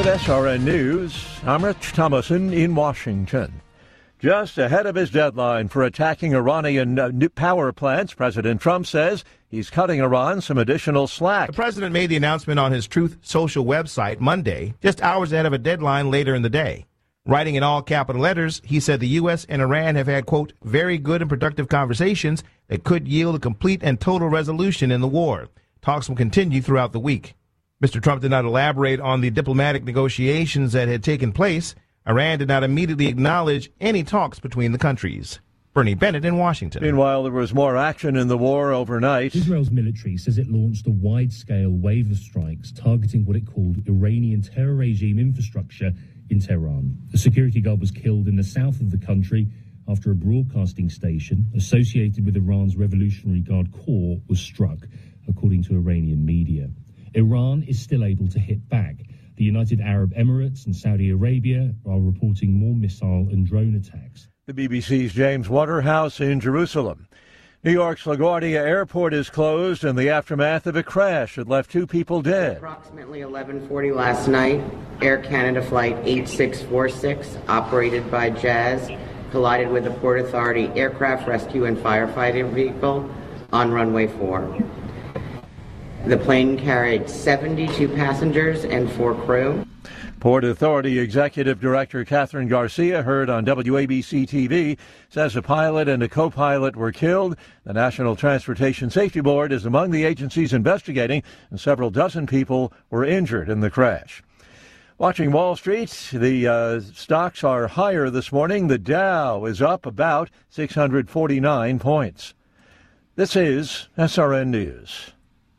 SRN News, I'm Rich Thomason in Washington. Just ahead of his deadline for attacking Iranian power plants, President Trump says he's cutting Iran some additional slack. The president made the announcement on his Truth Social website Monday, just hours ahead of a deadline later in the day. Writing in all capital letters, he said the U.S. and Iran have had, quote, very good and productive conversations that could yield a complete and total resolution in the war. Talks will continue throughout the week. Mr. Trump did not elaborate on the diplomatic negotiations that had taken place. Iran did not immediately acknowledge any talks between the countries. Bernie Bennett in Washington. Meanwhile, there was more action in the war overnight. Israel's military says it launched a wide-scale wave of strikes targeting what it called Iranian terror regime infrastructure in Tehran. A security guard was killed in the south of the country after a broadcasting station associated with Iran's Revolutionary Guard Corps was struck, according to Iranian media. Iran is still able to hit back. The United Arab Emirates and Saudi Arabia are reporting more missile and drone attacks. The BBC's James Waterhouse in Jerusalem. New York's LaGuardia Airport is closed in the aftermath of a crash that left 2 people dead. Approximately 11:40 last night, Air Canada Flight 8646, operated by Jazz, collided with a Port Authority aircraft rescue and firefighting vehicle on runway 4. The plane carried 72 passengers and 4 crew. Port Authority Executive Director Catherine Garcia, heard on WABC TV, says a pilot and a co-pilot were killed. The National Transportation Safety Board is among the agencies investigating, and several dozen people were injured in the crash. Watching Wall Street, the stocks are higher this morning. The Dow is up about 649 points. This is SRN News.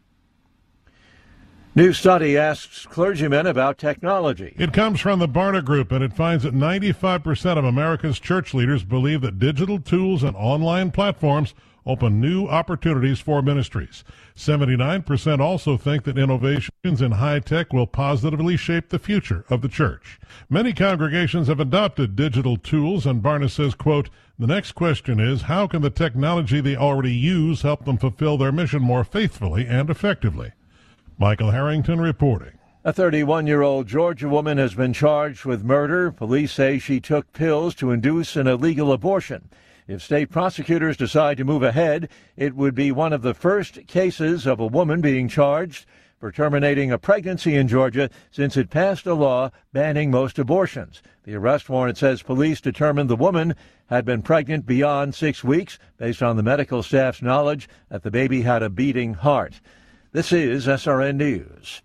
New study asks clergymen about technology. It comes from the Barna Group, and it finds that 95% of America's church leaders believe that digital tools and online platforms open new opportunities for ministries. 79% also think that innovations in high tech will positively shape the future of the church. Many congregations have adopted digital tools, and Barna says, quote, the next question is, how can the technology they already use help them fulfill their mission more faithfully and effectively? Michael Harrington reporting. A 31-year-old Georgia woman has been charged with murder. Police say she took pills to induce an illegal abortion. If state prosecutors decide to move ahead, it would be one of the first cases of a woman being charged for terminating a pregnancy in Georgia since it passed a law banning most abortions. The arrest warrant says police determined the woman had been pregnant beyond 6 weeks based on the medical staff's knowledge that the baby had a beating heart. This is SRN News.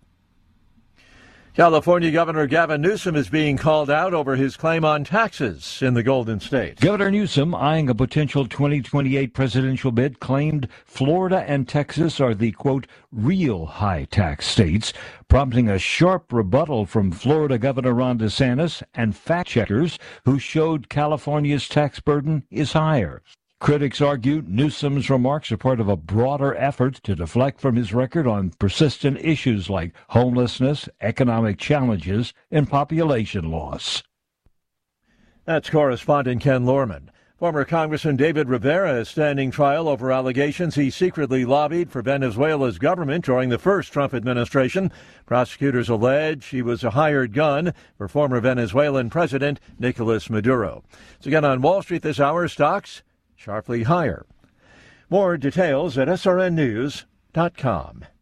California Governor Gavin Newsom is being called out over his claim on taxes in the Golden State. Governor Newsom, eyeing a potential 2028 presidential bid, claimed Florida and Texas are the, quote, real high-tax states, prompting a sharp rebuttal from Florida Governor Ron DeSantis and fact-checkers who showed California's tax burden is higher. Critics argue Newsom's remarks are part of a broader effort to deflect from his record on persistent issues like homelessness, economic challenges, and population loss. That's correspondent Ken Lorman. Former Congressman David Rivera is standing trial over allegations he secretly lobbied for Venezuela's government during the first Trump administration. Prosecutors allege he was a hired gun for former Venezuelan President Nicolas Maduro. So again on Wall Street this hour, stocks sharply higher. More details at srnnews.com.